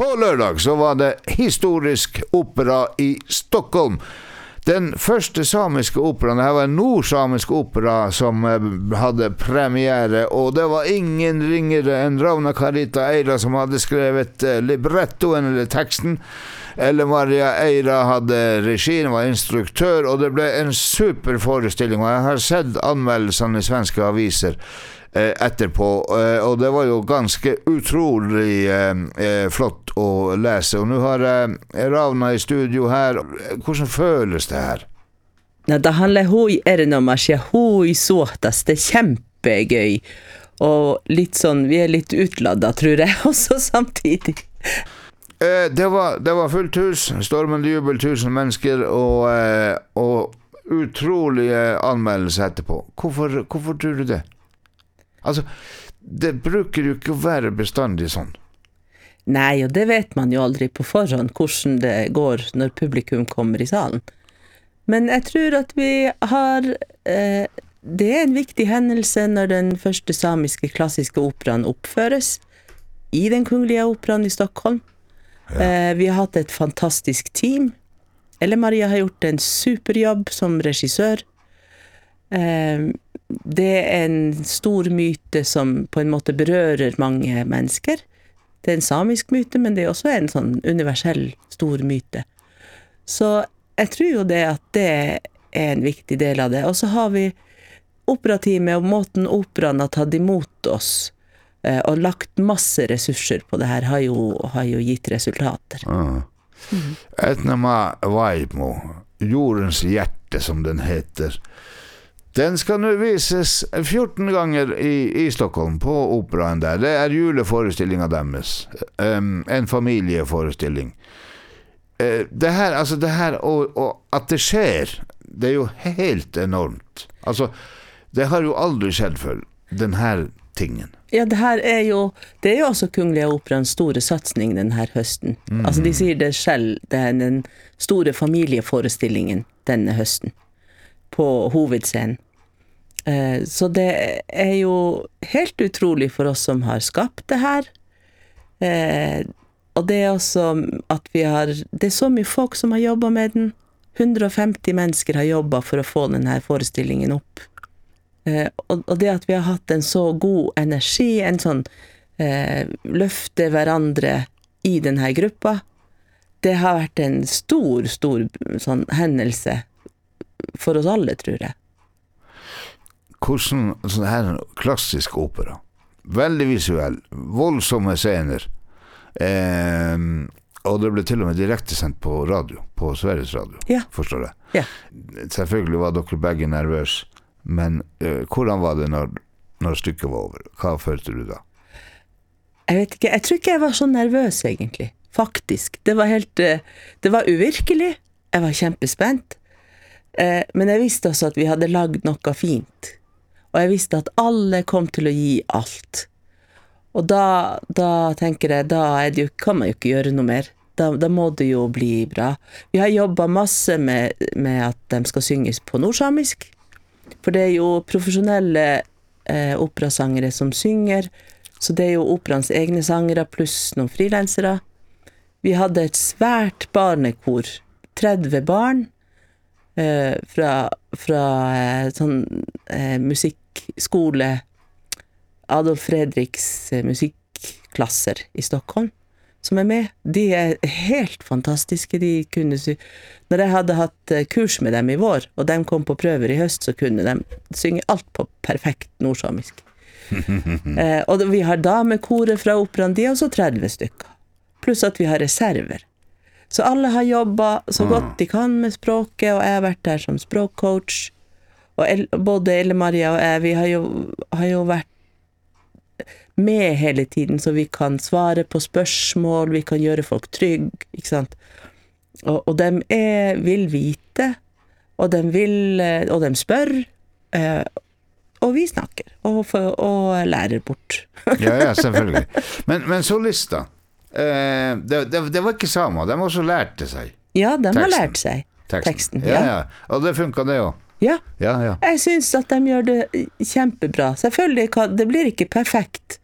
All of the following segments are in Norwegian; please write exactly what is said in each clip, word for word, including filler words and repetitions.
på lørdag så var det historisk opera i Stockholm. Den første samiske operaen, det her var en nordsamisk opera som hadde premiere, og det var ingen ringere enn Ravna Karita Eira som hadde skrevet librettoen eller teksten, eller Maria Eira hadde regien, var instruktør, og det ble en super forestilling, og jeg har sett anmeldelsene i svenske aviser etterpå, og det var jo ganske utrolig eh, flott å lese. Og nå har jeg Ravna i studio her. Hvordan føles det her? Ja, det handler hui erinomaisia, hui såtas, det er kjempegøy. Og litt sånn, vi er litt utladda, tror jeg, også samtidig. Eh, det, var, det var fullt hus, stormende jubel, tusen mennesker, og, eh, og utrolige anmeldelser etterpå. Hvorfor, hvorfor tror du det? Altså, det bruker jo ikke å være bestandig sånn. Nei, og det vet man jo aldri på forhånd hvordan det går når publikum kommer i salen. Men jeg tror at vi har, eh, det er en viktig hendelse når den første samiske klassiske operaen oppføres i den kungelige operaen i Stockholm. Ja. Eh, vi har hatt et fantastisk team. Elle Maria har gjort en superjobb som regissør. Eh, Det er en stor myte som på en måte berører mange mennesker. Det er en samisk myte, men det er også en sånn universell stor myte. Så jeg tror jo det at det er en viktig del av det. Og så har vi operateamet og måten operaen har tatt imot oss og lagt masse ressurser på det her, har jo, har jo gitt resultater. Ah. Mm. Etnama Vaimo, jordens hjerte som den heter, den skal nu vises fjorton ganger i, i Stockholm på operaen der. Det er juleforestillinga deres. Um, en familieforestilling. Uh, det her, altså det her, og, og at det skjer, det er jo helt enormt. Altså, det har jo aldri skjedd før, den her tingen. Ja, det her er jo, det er jo også Kungliga Operans store satsning den her høsten. Mm. Altså, de sier det selv, det er den store familieforestillingen denne høsten på hovedscenen. Så det er jo helt utrolig for oss som har skapt det her. Og det er også at vi har, det er så mye folk som har jobbet med den. hundre og femti mennesker har jobbet for å få denne forestillingen opp. Og det at vi har hatt en så god energi, en sånn løfte hverandre i denne gruppa, det har vært en stor, stor sånn hendelse for oss alle, tror jeg. Hvordan sånn her klassisk opera, veldig visuell, voldsomme scener, eh, og det ble til og med direktesendt på radio, på Sveriges Radio, ja. Forstår jeg. Ja. Selvfølgelig var dere begge nervøs, men eh, hvordan var det når, når stykket var over? Hva følte du da? Jeg vet ikke, jeg tror ikke jeg var så nervøs egentlig, faktisk. Det var helt, det var uvirkelig, jeg var kjempespent, eh, men jeg visste også at vi hadde lagd noe fint. Og jeg visste at alle kom til å gi alt. Og da, da tenker jeg, da er det jo, kan man jo ikke gjøre noe mer. Da, da må det jo bli bra. Vi har jobbet masse med, med at de skal synges på nordsamisk. For det er jo profesjonelle eh, operasangere som synger. Så det er jo operans egne sangere pluss noen frilansere. Vi hadde et svært barnekor. tretti barn. Eh, fra, fra eh, sånn eh, musikkskole Adolf Fredriks eh, musikklasser i Stockholm som er med. De er helt fantastiske. De kunne sy- Når jeg hadde hatt eh, kurs med dem i vår, og de kom på prøver i høst, så kunne de synge alt på perfekt nordsamisk. eh, og vi har damekoret fra operaen, de er også tretti stykker. Pluss at vi har reserver. Så alle har jobbet så godt de kan med språket, og jeg har vært der som språkcoach. Og El, både Elle Maria og jeg, vi har jo, har jo vært med hele tiden, så vi kan svare på spørsmål, vi kan gjøre folk trygg, ikke sant? Og, og de er, vil vite, og de vil, og de spør, eh, og vi snakker, og, for, og lærer bort. ja, ja, selvfølgelig. Men, men solista, Eh, det, det, det var ikke samer, de også lærte seg Ja, de teksten. har lært seg teksten, teksten ja. Ja, ja. Og det funket det også ja. Ja, ja. Jeg synes at de gjør det kjempebra. Selvfølgelig, kan, det blir ikke perfekt,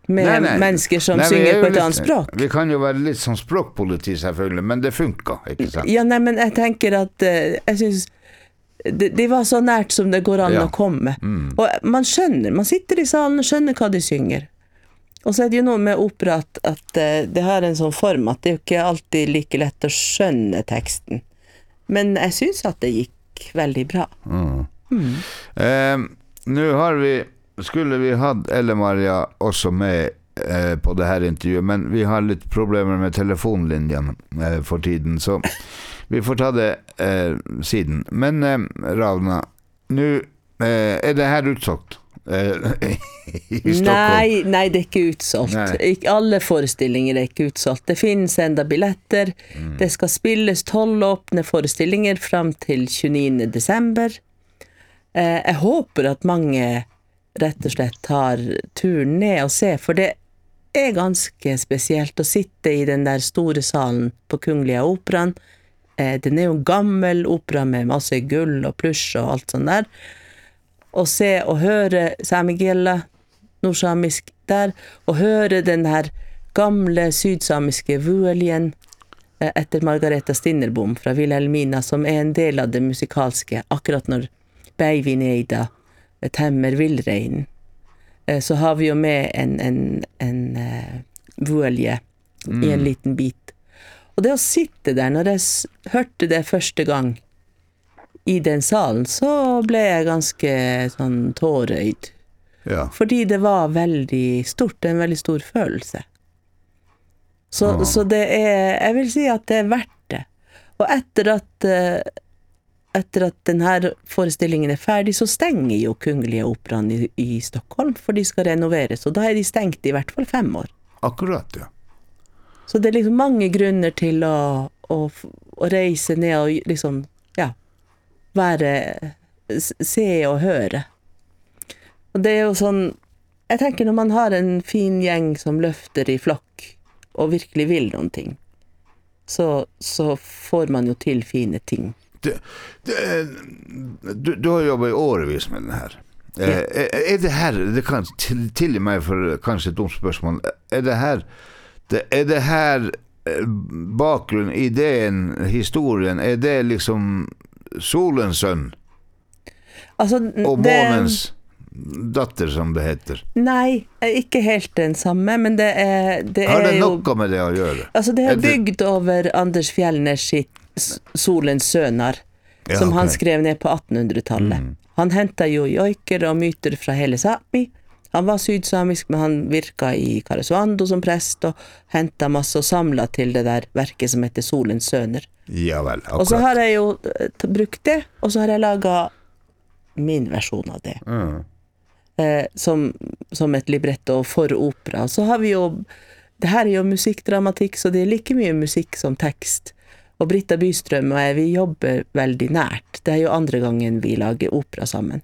med Nei, nei. mennesker som Nei, vi er synger jo på et litt- annet språk. Vi kan jo være litt sånn språkpoliti selvfølgelig, men det funker, ikke sant? Ja, nei, men jeg tenker at eh, jeg synes det, det var så nært som det går an Ja. å komme. Mm. Og man skjønner, man sitter i salen og skjønner hva de synger. Og så er det jo noe med opera at, at eh, det har en sånn form at det er jo ikke alltid like lett å skjønne teksten. Men jeg synes at det gikk veldig bra. Mm. Mm. Eh, Nå har vi, skulle vi hatt Elle-Maria også med eh, på det her intervjuet, men vi har litt problemer med telefonlinjen eh, for tiden, så vi får ta det eh, siden. Men eh, Ravna, nå eh, er det her utsolgt eh, i Stockholm? Nei, nei, det er ikke utsolgt. Nei. Ikke alle forestillinger er ikke utsolgt. Det finnes enda billetter. Mm. Det skal spilles tolv åpne forestillinger fram til tjueniende desember. Eh, jeg håper at mange rett og slett tar turen ned og ser, for det er ganske spesielt å sitte i den der store salen på Kungliga Operan. Eh, den er jo en gammel opera med masse gull og plush og alt sånt der. Og se og høre Samigella, nordsamisk der, og høre den her gamle sydsamiske vueljen eh, etter Margareta Stinnerbom fra Wilhelmina, som er en del av det musikalske, akkurat når Beivineida temmer villreinen. Eh, så har vi jo med en, en, en uh, vuelje i en liten bit. Og det å sitte der, når jeg s- hørte det første gang i den salen, så ble jeg ganske sånn tårøyd. Ja. Fordi det var veldig stort, en veldig stor følelse. Så, Ah. så det er, jeg vil si at det er verdt det. Og etter at, eh, etter at denne forestillingen er ferdig, så stenger jo Kungliga Operan i, i Stockholm, for de skal renoveres, og da er de stengt i hvert fall fem år. Akkurat, ja. Så det er liksom mange grunner til å, å, f- å reise ned og liksom, ja, være, s- se og høre. Og det er jo sånn, jeg tenker når man har en fin gjeng som løfter i flokk, og virkelig vil noen ting, så, så får man jo til fine ting. Det, det, du, du har jobbet i årevis med den her. Eh, er, er det her, det kan til, til meg for kanskje et dumt spørsmål, er det her, det, er det her eh, bakgrunn, ideen, historien, er det liksom solens sønn Altså, og det- månens datter, som det heter? Nei, ikke helt den samme, men det er, det Har det er jo... noe med det å gjøre? Altså, det Er er det- bygd over Anders Fjellners sitt S- Solens sønner, Ja, som han ok. skrev ned på attenhundretallet. Mm. Han hentet jo joiker og myter fra hele Sápmi. Han var sydsamisk, men han virka i Karesuando som prest, og hentet masse og samlet til det der verket som heter Solens sønner. Ja vel, Og så akkurat. har jeg jo eh, t- brukt det, og så har jeg laget min versjon av det. Mm. eh, som, som et libretto for opera. Så har vi jo, det her er jo musikkdramatikk, så det er like mye musikk som tekst. Og Britta Bystrøm og jeg, vi jobber veldig nært. Det er jo andre gangen vi lager opera sammen.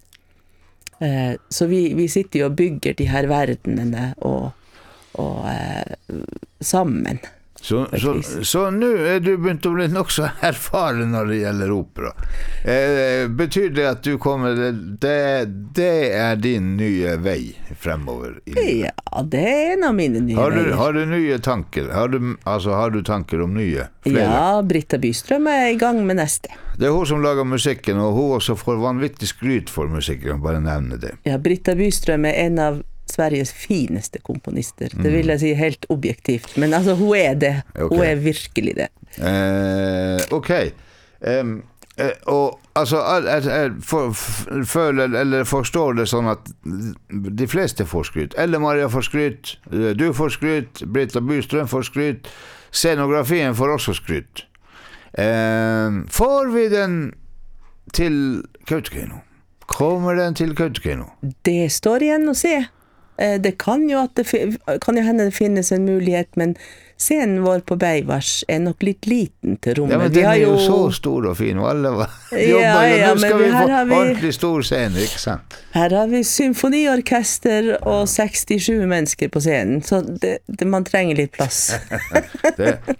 Eh, så vi, vi sitter jo og bygger de her verdenene og, og eh, sammen. Så, et så, vis. så nå er du begynt å bli nok så erfaren når det gjelder opera. Eh, betyr det at du kommer, det, det er din nye vei fremover i livet? Ja, det er en av mine nye Har du, veier. har du nye tanker? Har du, altså, har du tanker om nye? Flere? Ja, Britta Bystrøm er i gang med neste. Det er hun som lager musikken, og hun også får vanvittig skryt for musikken, bare nevne det. Ja, Britta Bystrøm er en av Sveriges fineste komponister. Det vil jeg si helt objektivt. Men altså, hun er det. Ok. Hun er virkelig det. Eh, ok. Em, eh, og altså, jeg, jeg for, f- føler eller forstår det sånn at de fleste får skryt. Elle-Maria får skryt, eh, du får skryt, Britta Bystrøm får skryt, scenografien får også skryt. Eh, får vi den til Kautokeino? Kommer den til Kautokeino? Det står igjen å se. Eh, Det kan jo, at det, fi- kan jo hende det finnes en mulighet, men scenen vår på Beivars er nok litt liten til rommet. Ja, men Vi den har er jo så stor og fin, og alle var Ja, jobber jo. ja, Nå men skal vi- vi få her har vi- ordentlig stor scene, ikke sant? Her har vi symfoniorkester og sekstisju mennesker på scenen, så det, det, man trenger litt plass. Det er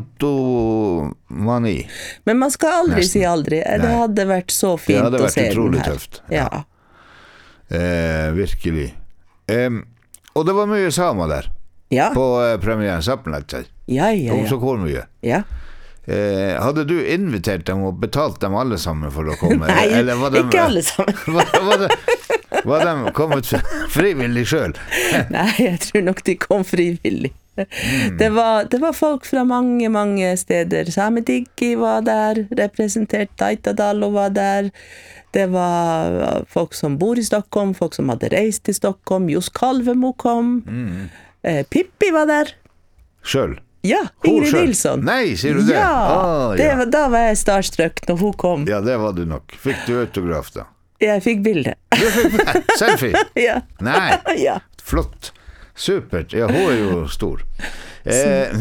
gigantomani. Men man skal aldri Nesten. si aldri. Det Nei. hadde vært så fint hadde å vært se den utrolig her. tøft. Ja. Eh, virkelig. Em, Og det var mye samer der Ja, på uh, premieren, Zappenlettjei. ja, ja. Om ja. så hvor mye. ja. Eh, hadde du invitert dem og betalt dem alle sammen for å komme? Nei, Eller var dem, ikke alle sammen. var, var, de, var de kommet frivillig selv? Nei, jeg tror nok de kom frivillig. Mm. Det, var, det var folk fra mange, mange steder. Samediggi var der, representert Taitadalo var der. Det var folk som bor i Stockholm, folk som hadde reist til Stockholm. Jos Kalvemo kom. Mm. Eh, Pippi var der. Selv? Ja, Ingrid Nilsson. Nei, sier du det? Ja, ah, det ja. Var, da var jeg starstruck når hun kom. Ja, det var du nok. Fikk du autograf da? Jeg fikk bilde. Du fikk selfie? Ja. Nei, ja. flott. Supert. Ja, hun er jo stor. Eh,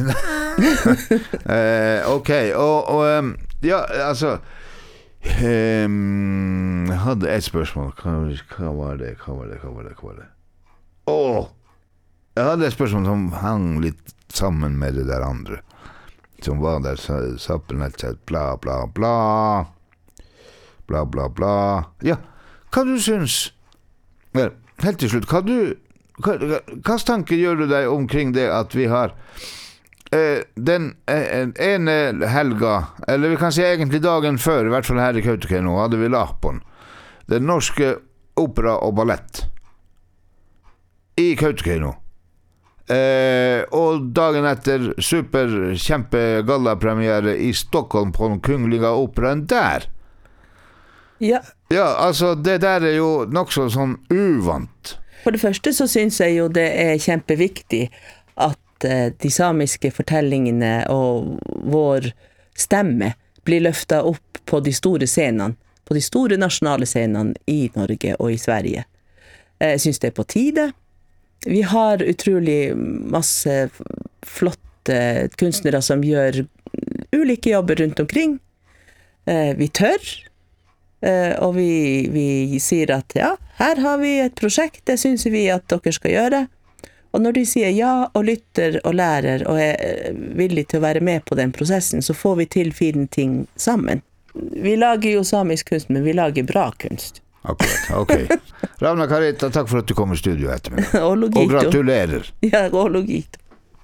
eh, ok, og, og ja, altså um, jeg hadde et spørsmål. Hva, hva var det? Hva var det? Hva var det? Hva var det? Åh! Jeg hadde et spørsmål som hang litt sammen med det der andre. Som var der, Zappenlettjei, bla, bla, bla. Bla, bla, bla. Ja, hva du syns? Ja, helt til slutt, hva du hva, hva tanker gjør du deg omkring det at vi har eh, den eh, ene helga, eller vi kan si egentlig dagen før, i hvert fall her i Kautokeino, hadde vi Lahpon, den norske opera og ballett i Kautokeino. Eh, og dagen etter super kjempe gallapremiere i Stockholm på den kungliga operaen der. Ja. Ja, altså det der er jo nok så sånn uvant. For det første så synes jeg jo det er kjempeviktig at eh, de samiske fortellingene og vår stemme blir løftet opp på de store scenene, på de store nasjonale scenene i Norge og i Sverige. Jeg synes det er på tide. Vi har utrolig masse flotte kunstnere som gjør ulike jobber rundt omkring. Vi tør, og vi, vi sier at ja, her har vi et prosjekt, det synes vi at dere skal gjøre. Og når de sier ja og lytter og lærer og er villige til å være med på den prosessen, så får vi til fine ting sammen. Vi lager jo samisk kunst, men vi lager bra kunst. Akkurat, ok. Ravna Carita, takk for at du kom i studio etter meg. Og gratulerer. Ja, og logito.